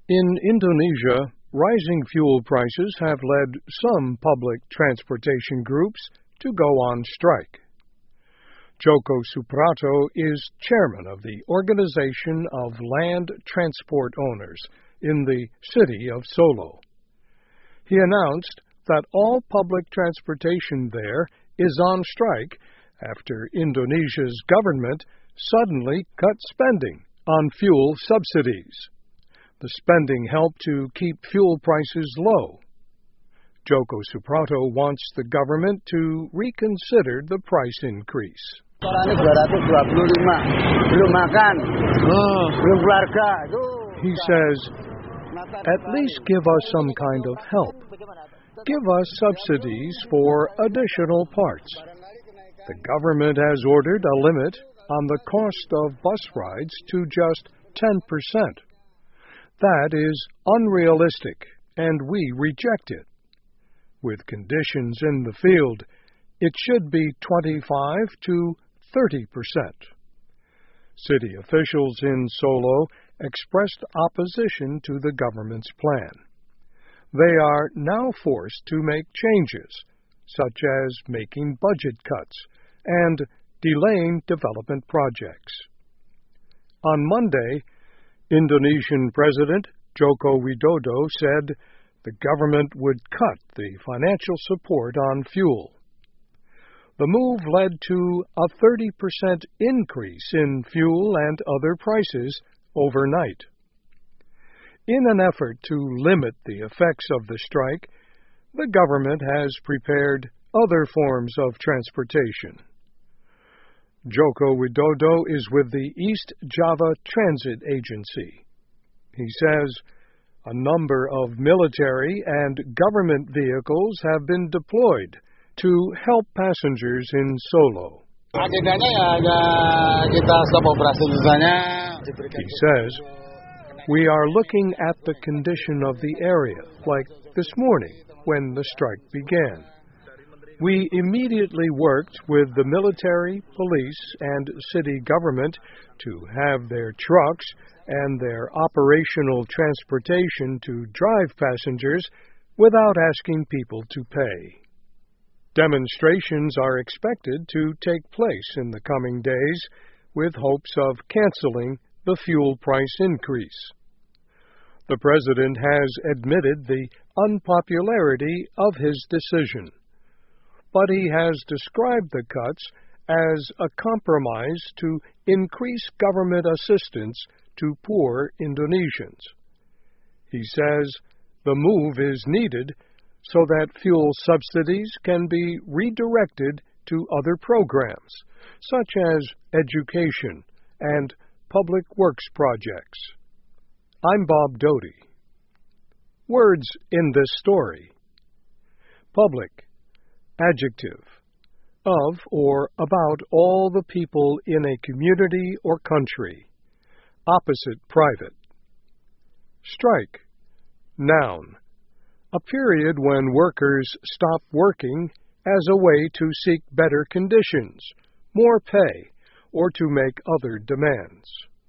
In Indonesia, rising fuel prices have led some public transportation groups to go on strike. Joko Suprato is chairman of the Organization of Land Transport Owners in the city of Solo. He announced that all public transportation there is on strike after Indonesia's government suddenly cut spending on fuel subsidies. The spending helped to keep fuel prices low. Joko Suprato wants the government to reconsider the price increase. He says, at least give us some kind of help. Give us subsidies for additional parts. The government has ordered a limit on the cost of bus rides to just 10%. That is unrealistic, and we reject it. With conditions in the field, it should be 25 to 30%. City officials in Solo expressed opposition to the government's plan. They are now forced to make changes, such as making budget cuts and delaying development projects. On Monday, Indonesian President Joko Widodo said the government would cut the financial support on fuel. The move led to a 30% increase in fuel and other prices overnight. In an effort to limit the effects of the strike, the government has prepared other forms of transportation. Joko Widodo is with the East Java Transit Agency. He says a number of military and government vehicles have been deployed to help passengers in Solo. He says, we are looking at the condition of the area, like this morning when the strike began. We immediately worked with the military, police, and city government to have their trucks and their operational transportation to drive passengers without asking people to pay. Demonstrations are expected to take place in the coming days with hopes of canceling the fuel price increase. The president has admitted the unpopularity of his decision, but he has described the cuts as a compromise to increase government assistance to poor Indonesians. He says the move is needed so that fuel subsidies can be redirected to other programs, such as education and public works projects. I'm Bob Doty. Words in this story. Public, adjective, of or about all the people in a community or country. Opposite, private. Strike, noun, a period when workers stop working as a way to seek better conditions, more pay, or to make other demands.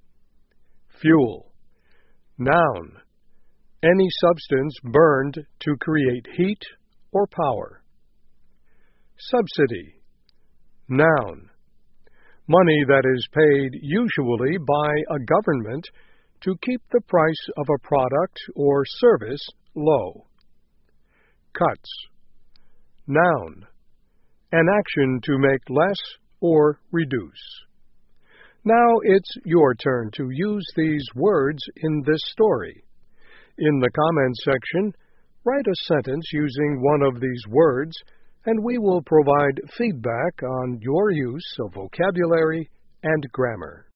Fuel, noun, any substance burned to create heat or power. Subsidy, noun, money that is paid usually by a government to keep the price of a product or service low. Cuts, noun, an action to make less or reduce. Now it's your turn to use these words in this story. In the comments section, write a sentence using one of these words, and we will provide feedback on your use of vocabulary and grammar.